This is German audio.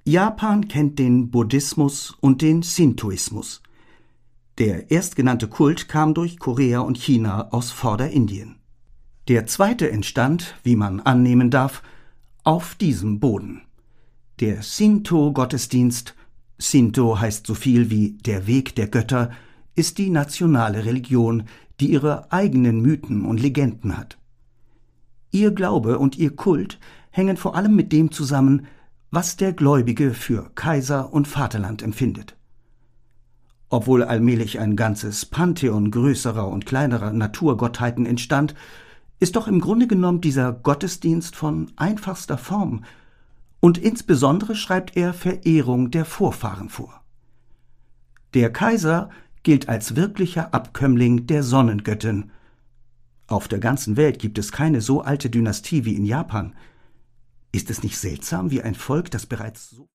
Japan kennt den Buddhismus und den Shintoismus. Der erstgenannte Kult kam durch Korea und China aus Vorderindien. Der zweite entstand, wie man annehmen darf, auf diesem Boden. Der Shinto-Gottesdienst, Shinto heißt so viel wie der Weg der Götter, ist die nationale Religion, die ihre eigenen Mythen und Legenden hat. Ihr Glaube und ihr Kult hängen vor allem mit dem zusammen, was der Gläubige für Kaiser und Vaterland empfindet. Obwohl allmählich ein ganzes Pantheon größerer und kleinerer Naturgottheiten entstand, ist doch im Grunde genommen dieser Gottesdienst von einfachster Form, und insbesondere schreibt er Verehrung der Vorfahren vor. Der Kaiser gilt als wirklicher Abkömmling der Sonnengöttin. Auf der ganzen Welt gibt es keine so alte Dynastie wie in Japan. Ist es nicht seltsam, wie ein Volk, das bereits so